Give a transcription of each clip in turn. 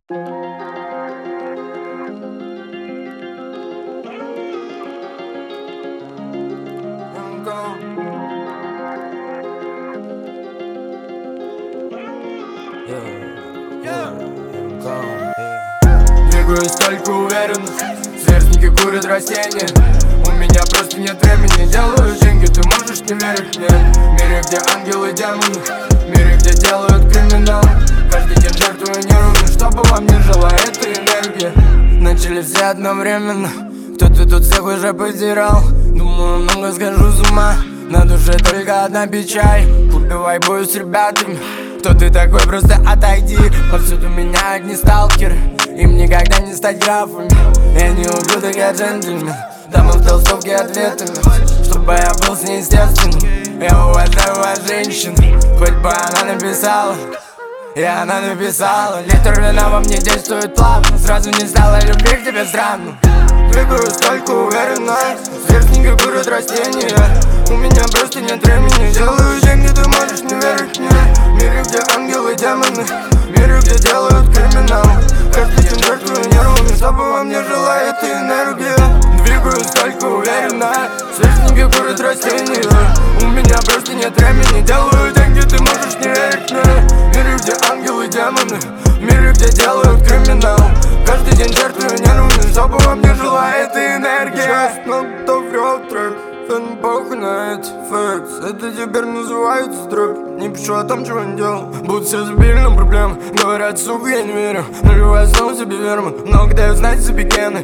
Двигаюсь только уверенно, сверстники курят растения. У меня просто нет времени, делаю деньги, ты можешь не верить мне. В мире, где ангелы и демоны, в мире, где делают криминал. Каждый день жертвую нервами, чтобы во мне жила эта энергия. Начали все одновременно, кто-то тут всех уже потерял. Думаю, много схожу с ума, на душе только одна печаль. Купивай бою с ребятами, кто ты такой, просто отойди. Повсюду меня одни сталкеры, им никогда не стать графами. Я не ублюдок, я джентльмен, дамы в толстовке ответами, чтобы я был с ней естественным. Я уважаю вас, женщин, хоть бы она написала. И она написала: литр вина во мне действует плавно, сразу не стало любви к тебе странно. Двигаюсь только уверенно, сверстники курят растения. У меня просто нет времени, делаю деньги, ты можешь не верить мне. В мире, где ангелы и демоны, в мире, где делают криминал. Каждый день жертвую нервами, чтобы во мне жила эта энергия. Двигаюсь только уверенно, сверстники курят растения. У меня просто нет времени, делаю деньги, ты можешь не верить мне. В мире, где ангелы и демоны, в мире, где делают криминал. Каждый день жертвую нервами, чтобы во мне жила эта энергия. Честно, кто врет трек, фэн похуй на эти фэкс. Это теперь называется стрэп. Не пишу о том, чего не делал, будут все забили на проблемы. Говорят, сука, я не верю, наливаю снова себе верму. Много дают знать себе гены,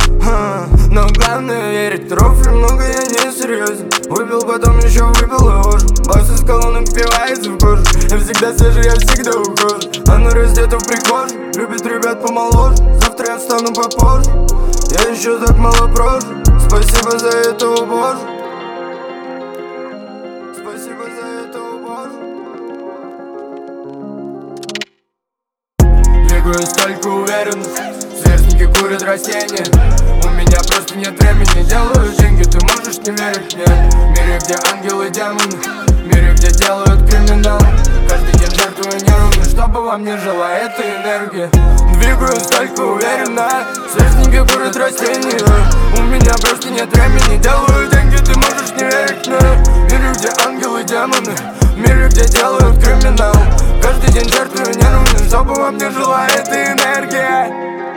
но главное верить. Рофли много, я не серьезен. Выпил, потом еще выпил и ложь. Бокс из колонок впивается в кожу. Я всегда свежий, я всегда ухожу. Она раздета в прихожей, любит ребят помоложе. Завтра я встану попозже, я еще так мало прожил. Спасибо за это, о боже. Спасибо за это, о боже. Двигаюсь только уверенно, сверстники курят растения. У меня просто нет времени, делаю деньги, ты можешь не верить мне. В мире, где ангелы и демоны, в мире, где делают криминал. Каждый день жертвую нервами, чтобы во мне жила эта энергия. Двигаюсь только уверенно, сверстники курят растения. У меня просто нет времени, делаю деньги, ты можешь не верить мне. В мире, где ангелы и демоны, в мире, где делают криминал. Каждый день жертвую нервами, чтобы во мне жила эта энергия.